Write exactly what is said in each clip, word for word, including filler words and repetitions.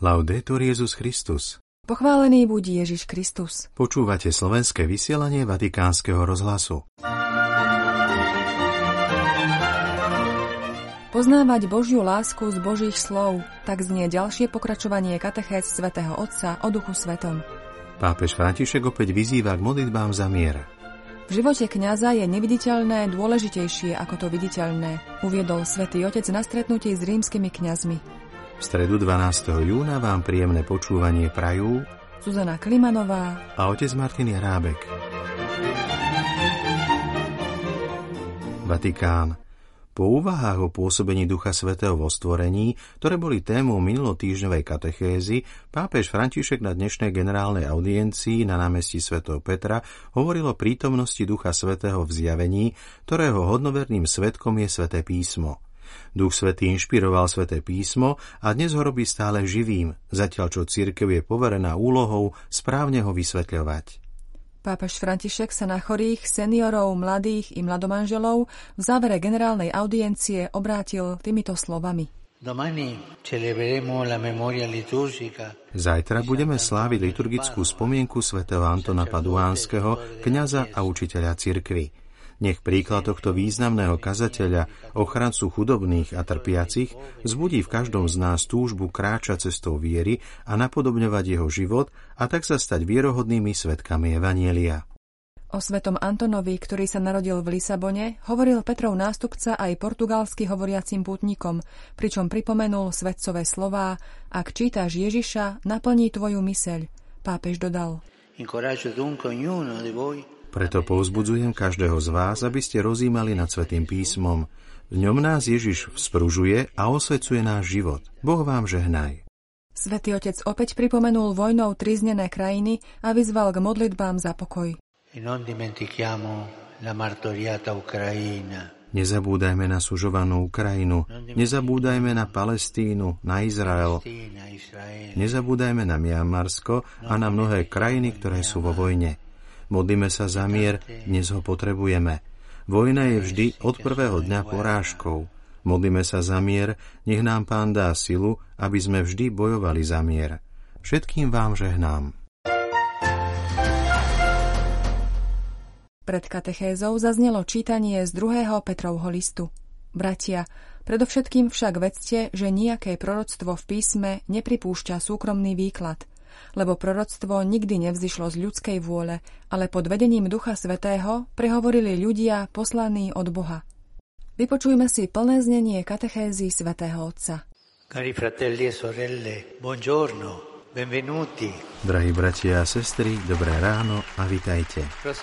Laudetur Jesus Christus. Pochválený buď Ježiš Kristus. Počúvate slovenské vysielanie Vatikánskeho rozhlasu. Poznávať Božiu lásku z Božích slov, tak znie ďalšie pokračovanie katechéz svätého Otca o Duchu Svetom. Pápež František opäť vyzýva k modlitbám za mier. V živote kňaza je neviditeľné dôležitejšie ako to viditeľné, uviedol svätý Otec na stretnutí s rímskymi kňazmi. V stredu dvanásteho júna vám príjemné počúvanie prajú Zuzana Klimanová a otec Martin Jarábek. Vatikán. Po úvahách o pôsobení Ducha Svätého vo stvorení, ktoré boli témou minulotýždňovej katechézy, pápež František na dnešnej generálnej audiencii na námestí svätého Petra hovoril o prítomnosti Ducha Svätého v zjavení, ktorého hodnoverným svedkom je Sväté písmo. Duch Svätý inšpiroval Sväté písmo a dnes ho robí stále živým, zatiaľ čo cirkev je poverená úlohou správne ho vysvetľovať. Pápež František sa na chorých, seniorov, mladých i mladomanželov v závere generálnej audiencie obrátil týmito slovami. Zajtra budeme sláviť liturgickú spomienku svätého Antona Paduánskeho, kňaza a učiteľa cirkvi. Nech príklad tohto významného kazateľa, ochrancu chudobných a trpiacich, vzbudí v každom z nás túžbu kráčať cestou viery a napodobňovať jeho život a tak sa stať vierohodnými svedkami evanjelia. O svätom Antonovi, ktorý sa narodil v Lisabone, hovoril Petrov nástupca aj portugalsky hovoriacim pútnikom, pričom pripomenul svätcové slová: Ak čítaš Ježiša, naplní tvoju myseľ. Pápež dodal: Preto povzbudzujem každého z vás, aby ste rozímali nad Svätým písmom. V ňom nás Ježiš vzpružuje a osvecuje náš život. Boh vám žehnaj. Svätý Otec opäť pripomenul vojnou tríznené krajiny a vyzval k modlitbám za pokoj. Nezabúdajme na sužovanú Ukrajinu, nezabúdajme na Palestínu, na Izrael, nezabúdajme na Mianmarsko a na mnohé krajiny, ktoré sú vo vojne. Modlíme sa za mier, dnes ho potrebujeme. Vojna je vždy od prvého dňa porážkou. Modlíme sa za mier, nech nám Pán dá silu, aby sme vždy bojovali za mier. Všetkým vám žehnám. Pred katechézou zaznelo čítanie z druhého Petrovho listu. Bratia, predovšetkým však vedzte, že nijaké proroctvo v písme nepripúšťa súkromný výklad, lebo proroctvo nikdy nevzýšlo z ľudskej vôle, ale pod vedením Ducha Svätého prehovorili ľudia poslaní od Boha. Vypočujme si plné znenie katechézy svätého Otca. Cari fratelli e sorelle, buongiorno, benvenuti. Drahí bratia a sestry, dobré ráno a vitajte.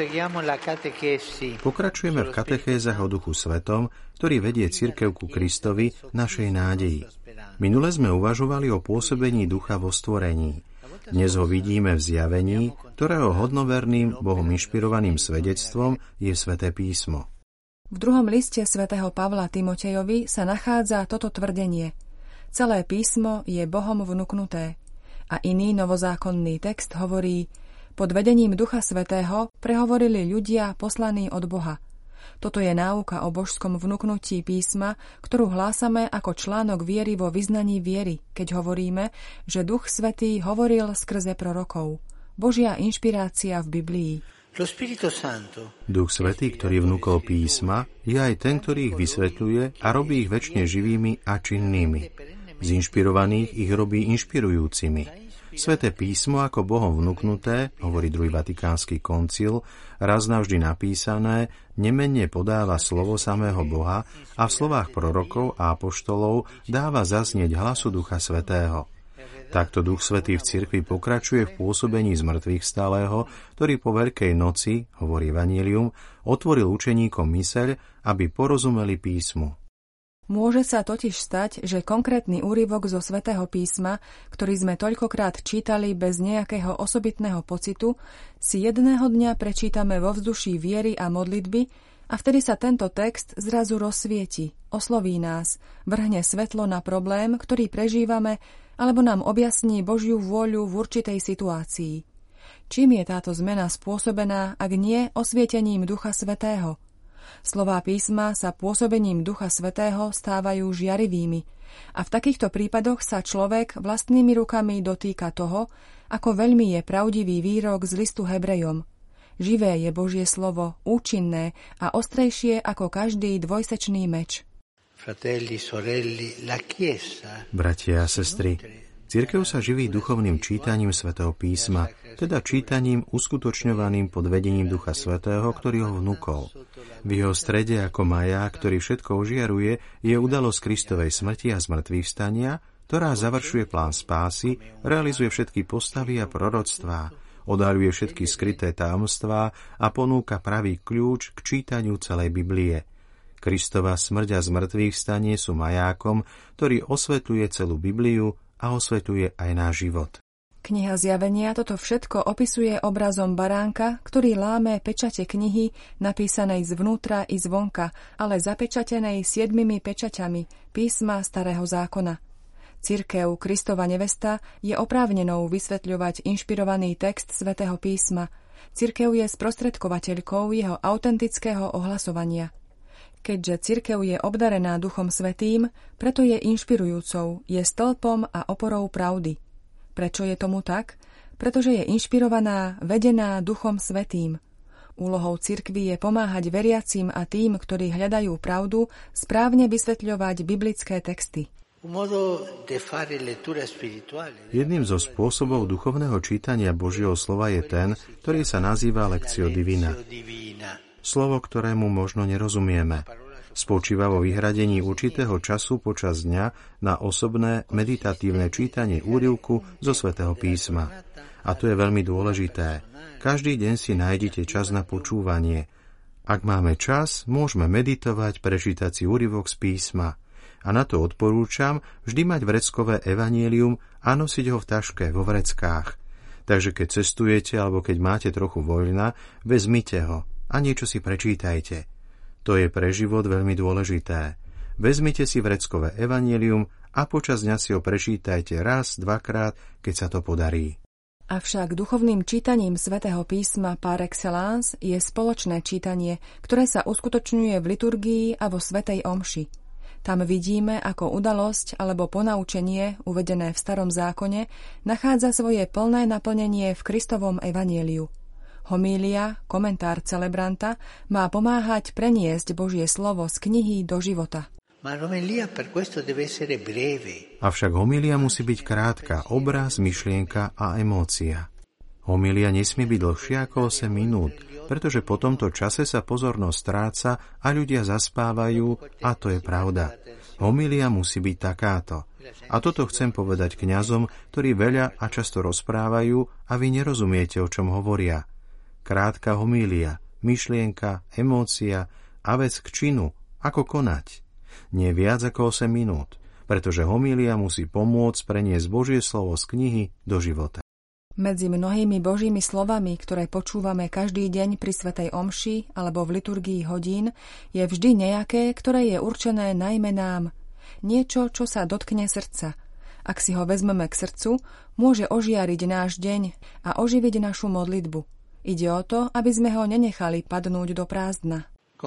Pokračujeme v katechézach o Duchu Svetom, ktorý vedie cirkev ku Kristovi, našej nádeji. Minule sme uvažovali o pôsobení Ducha vo stvorení. Dnes ho vidíme v zjavení, ktorého hodnoverným, Bohom inšpirovaným svedectvom je Sväté písmo. V druhom liste svätého Pavla Timotejovi sa nachádza toto tvrdenie. Celé písmo je Bohom vnuknuté. A iný novozákonný text hovorí: pod vedením Ducha Svätého prehovorili ľudia poslaní od Boha. Toto je náuka o božskom vnuknutí písma, ktorú hlásame ako článok viery vo vyznaní viery, keď hovoríme, že Duch Svätý hovoril skrze prorokov. Božia inšpirácia v Biblii. Duch Svätý, ktorý vnúkol písma, je aj ten, ktorý ich vysvetľuje a robí ich večne živými a činnými. Z inšpirovaných ich robí inšpirujúcimi. Sväté písmo ako Bohom vnuknuté, hovorí druhý Vatikánsky koncil, raz navždy napísané, nemenne podáva slovo samého Boha a v slovách prorokov a apoštolov dáva zaznieť hlasu Ducha Svätého. Takto Duch Svätý v cirkvi pokračuje v pôsobení zmrtvých stáleho, ktorý po Veľkej noci, hovorí Evanjelium, otvoril učeníkom myseľ, aby porozumeli písmu. Môže sa totiž stať, že konkrétny úryvok zo Svätého písma, ktorý sme toľkokrát čítali bez nejakého osobitného pocitu, si jedného dňa prečítame vo vzduší viery a modlitby a vtedy sa tento text zrazu rozsvieti, osloví nás, vrhne svetlo na problém, ktorý prežívame, alebo nám objasní Božiu vôľu v určitej situácii. Čím je táto zmena spôsobená, ak nie osvietením Ducha Svätého? Slová písma sa pôsobením Ducha Svätého stávajú žiarivými A v takýchto prípadoch sa človek vlastnými rukami dotýka toho, ako veľmi je pravdivý výrok z listu Hebrejom. Živé je Božie slovo, účinné a ostrejšie ako každý dvojsečný meč. Bratia a sestry, cirkev sa živí duchovným čítaním Svätého písma, teda čítaním uskutočňovaným pod vedením Ducha Svätého, ktorý ho vnúkol. V jeho strede ako maják, ktorý všetko ožiaruje, je udalosť Kristovej smrti a zmŕtvychvstania, ktorá završuje plán spásy, realizuje všetky postavy a proroctvá, odhaľuje všetky skryté tajomstvá a ponúka pravý kľúč k čítaniu celej Biblie. Kristova smrť a zmŕtvychvstanie sú majákom, ktorý osvetľuje celú Bibliu a osvetľuje aj náš život. Kniha Zjavenia toto všetko opisuje obrazom baránka, ktorý láme pečate knihy, napísanej zvnútra i zvonka, ale zapečatenej siedmimi pečaťami písma Starého zákona. Cirkev, Kristova nevesta, je oprávnenou vysvetľovať inšpirovaný text Svätého písma. Cirkev je sprostredkovateľkou jeho autentického ohlasovania. Keďže cirkev je obdarená Duchom Svätým, preto je inšpirujúcou, je stĺpom a oporou pravdy. Prečo je tomu tak? Pretože je inšpirovaná, vedená Duchom Svätým. Úlohou cirkvi je pomáhať veriacim a tým, ktorí hľadajú pravdu, správne vysvetľovať biblické texty. Jedným zo spôsobov duchovného čítania Božieho slova je ten, ktorý sa nazýva Lectio Divina. Slovo, ktorému možno nerozumieme. Spočíva vo vyhradení určitého času počas dňa na osobné meditatívne čítanie úryvku zo Svätého písma. A to je veľmi dôležité. Každý deň si nájdete čas na počúvanie. Ak máme čas, môžeme meditovať, prečítať si úryvok z písma. A na to odporúčam vždy mať vreckové evanjelium a nosiť ho v taške, vo vreckách. Takže keď cestujete alebo keď máte trochu voľna, vezmite ho a niečo si prečítajte. To je pre život veľmi dôležité. Vezmite si vreckové evanjelium a počas dňa si ho prečítajte raz, dvakrát, keď sa to podarí. Avšak duchovným čítaním Svätého písma par excellence je spoločné čítanie, ktoré sa uskutočňuje v liturgii a vo svätej omši. Tam vidíme, ako udalosť alebo ponaučenie, uvedené v Starom zákone, nachádza svoje plné naplnenie v Kristovom evanjeliu. Homília, komentár celebranta, má pomáhať preniesť Božie slovo z knihy do života. Avšak homília musí byť krátka, obraz, myšlienka a emócia. Homília nesmie byť dlhšia ako osem minút, pretože po tomto čase sa pozornosť stráca a ľudia zaspávajú, a to je pravda. Homília musí byť takáto. A toto chcem povedať kňazom, ktorí veľa a často rozprávajú a vy nerozumiete, o čom hovoria. Krátka homília, myšlienka, emócia a vec k činu, ako konať. Nie viac ako osem minút, pretože homília musí pomôcť preniesť Božie slovo z knihy do života. Medzi mnohými Božími slovami, ktoré počúvame každý deň pri svätej omši alebo v liturgii hodín, je vždy nejaké, ktoré je určené najmä nám. Niečo, čo sa dotkne srdca. Ak si ho vezmeme k srdcu, môže ožiariť náš deň a oživiť našu modlitbu. Ide o to, aby sme ho nenechali padnúť do prázdna.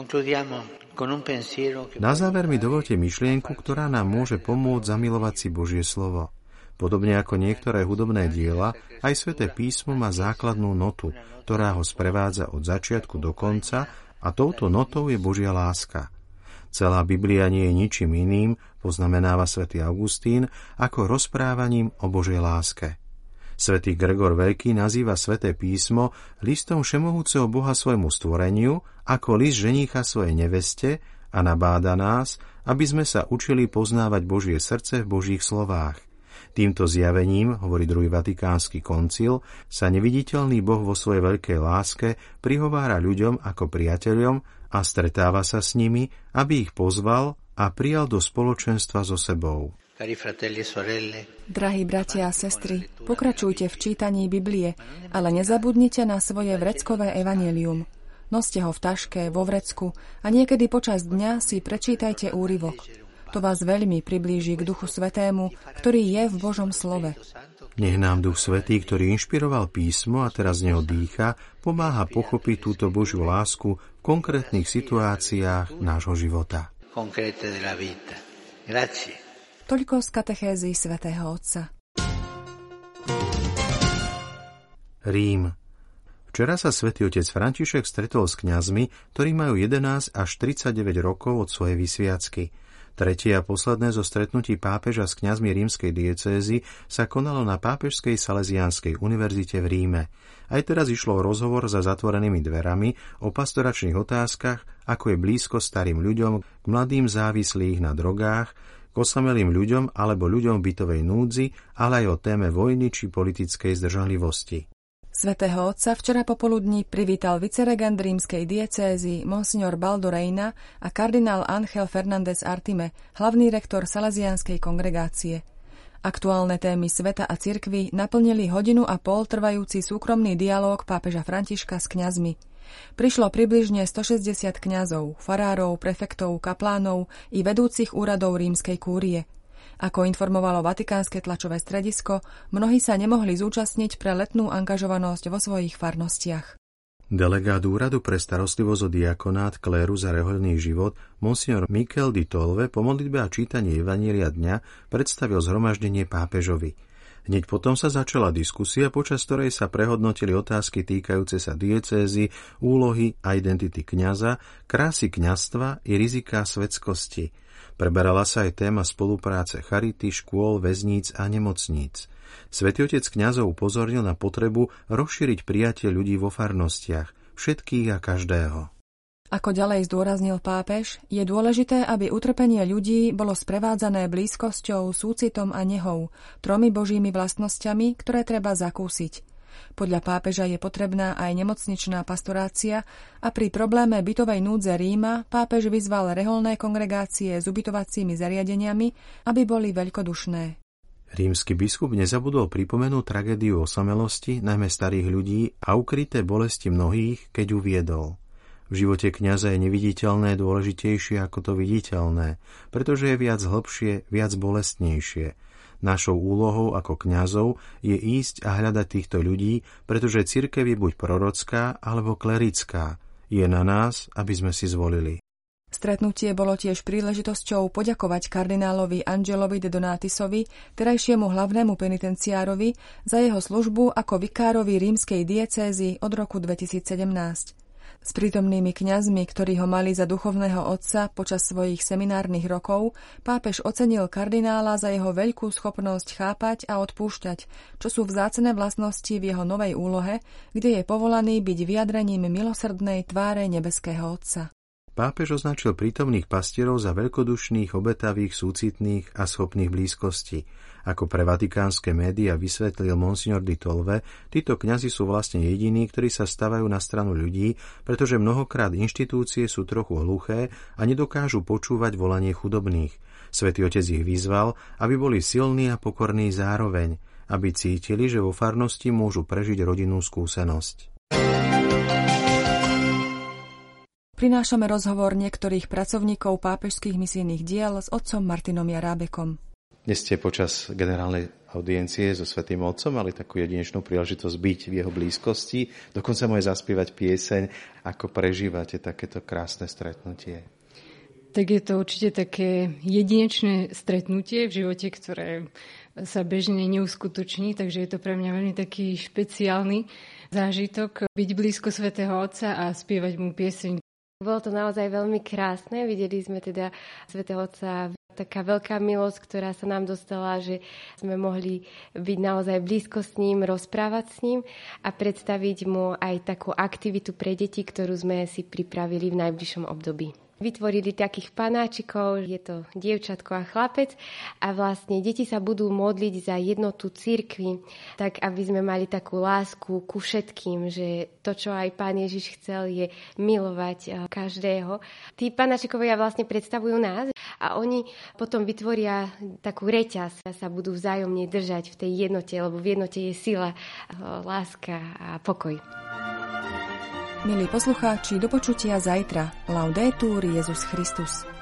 Na záver mi dovolte myšlienku, ktorá nám môže pomôcť zamilovať si Božie slovo. Podobne ako niektoré hudobné diela, aj Sväté písmo má základnú notu, ktorá ho sprevádza od začiatku do konca, a touto notou je Božia láska. Celá Biblia nie je ničím iným, poznamenáva svätý Augustín, ako rozprávaním o Božej láske. Svätý Gregor Veľký nazýva Sväté písmo listom všemohúceho Boha svojmu stvoreniu ako list ženícha svojej neveste a nabáda nás, aby sme sa učili poznávať Božie srdce v Božích slovách. Týmto zjavením, hovorí druhý vatikánsky koncil, sa neviditeľný Boh vo svojej veľkej láske prihovára ľuďom ako priateľom a stretáva sa s nimi, aby ich pozval a prijal do spoločenstva so sebou. Drahí bratia a sestry, pokračujte v čítaní Biblie, ale nezabudnite na svoje vreckové evanjelium. Noste ho v taške, vo vrecku a niekedy počas dňa si prečítajte úryvok. To vás veľmi priblíži k Duchu Svätému, ktorý je v Božom slove. Nech nám Duch Svätý, ktorý inšpiroval písmo a teraz z neho dýcha, pomáha pochopiť túto Božiu lásku v konkrétnych situáciách nášho života. To Toľko z katechézy svätého Otca. Rím. Včera sa svätý otec František stretol s kňazmi, ktorí majú jedenásť až tridsaťdeväť rokov od svojej vysviacky. Tretie a posledné zo stretnutí pápeža s kňazmi rímskej diecézy sa konalo na Pápežskej Salesiánskej univerzite v Ríme. Aj teraz išlo o rozhovor za zatvorenými dverami o pastoračných otázkach, ako je blízko starým ľuďom, k mladým závislých na drogách, k osamelým ľuďom alebo ľuďom v bytovej núdzi, ale aj o téme vojny či politickej zdržanlivosti. Svätého Otca včera popoludní privítal viceregent rímskej diecézy monsignor Baldo Reina a kardinál Ángel Fernández Artime, hlavný rektor Salesiánskej kongregácie. Aktuálne témy sveta a cirkvi naplnili hodinu a pol trvajúci súkromný dialóg pápeža Františka s kňazmi. Prišlo približne stošesťdesiat kňazov, farárov, prefektov, kaplánov i vedúcich úradov rímskej kúrie. Ako informovalo vatikánske tlačové stredisko, mnohí sa nemohli zúčastniť pre letnú angažovanosť vo svojich farnostiach. Delegát úradu pre starostlivosť o diakonát kléru za rehoľný život, monsignor Michel di Tolve, po modlitbe a čítaní Evanília dňa predstavil zhromaždenie pápežovi. Hneď potom sa začala diskusia, počas ktorej sa prehodnotili otázky týkajúce sa diecézy, úlohy a identity kňaza, krásy kňazstva i rizika svetskosti. Preberala sa aj téma spolupráce charity, škôl, väzníc a nemocníc. Svätý otec kňazov upozornil na potrebu rozšíriť prijatie ľudí vo farnostiach, všetkých a každého. Ako ďalej zdôraznil pápež, je dôležité, aby utrpenie ľudí bolo sprevádzané blízkosťou, súcitom a nehou, tromi božími vlastnosťami, ktoré treba zakúsiť. Podľa pápeža je potrebná aj nemocničná pastorácia a pri probléme bytovej núdze Ríma pápež vyzval reholné kongregácie s ubytovacími zariadeniami, aby boli veľkodušné. Rímsky biskup nezabudol pripomenúť tragédiu osamelosti, najmä starých ľudí, a ukryté bolesti mnohých, keď uviedol. V živote kňaza je neviditeľné dôležitejšie ako to viditeľné, pretože je viac hlbšie, viac bolestnejšie. Našou úlohou ako kňazov je ísť a hľadať týchto ľudí, pretože cirkev je buď prorocká alebo klerická. Je na nás, aby sme si zvolili. Stretnutie bolo tiež príležitosťou poďakovať kardinálovi Angelovi de Donatisovi, terajšiemu hlavnému penitenciárovi, za jeho službu ako vikárovi rímskej diecézy od roku dvetisícsedemnásť. S prítomnými kňazmi, ktorí ho mali za duchovného otca počas svojich seminárnych rokov, pápež ocenil kardinála za jeho veľkú schopnosť chápať a odpúšťať, čo sú vzácne vlastnosti v jeho novej úlohe, kde je povolaný byť vyjadrením milosrdnej tváre nebeského Otca. Pápež označil prítomných pastierov za veľkodušných, obetavých, súcitných a schopných blízkosti. Ako pre vatikánske médiá vysvetlil monsignor di Tolve, títo kňazi sú vlastne jediní, ktorí sa stavajú na stranu ľudí, pretože mnohokrát inštitúcie sú trochu hluché a nedokážu počúvať volanie chudobných. Svätý otec ich vyzval, aby boli silní a pokorní zároveň, aby cítili, že vo farnosti môžu prežiť rodinnú skúsenosť. Prinášame rozhovor niektorých pracovníkov pápežských misijných diel s otcom Martinom Jarábekom. Dnes ste počas generálnej audiencie so Svätým Otcom mali takú jedinečnú príležitosť byť v jeho blízkosti, dokonca môže zaspievať pieseň. Ako prežívate takéto krásne stretnutie? Tak je to určite také jedinečné stretnutie v živote, ktoré sa bežne neuskutoční, takže je to pre mňa veľmi taký špeciálny zážitok byť blízko Svätého Otca a spievať mu pieseň. Bolo to naozaj veľmi krásne. Videli sme teda Svätého Otca, taká veľká milosť, ktorá sa nám dostala, že sme mohli byť naozaj blízko s ním, rozprávať s ním a predstaviť mu aj takú aktivitu pre deti, ktorú sme si pripravili v najbližšom období. Vytvorili takých panáčikov, je to dievčatko a chlapec a vlastne deti sa budú modliť za jednotu cirkvi, tak aby sme mali takú lásku ku všetkým, že to, čo aj Pán Ježiš chcel, je milovať každého. Tí panáčikovia vlastne predstavujú nás a oni potom vytvoria takú reťaz a sa budú vzájomne držať v tej jednote, lebo v jednote je sila, láska a pokoj. Milí poslucháči, do počutia zajtra. Laudetur Jesus Christus.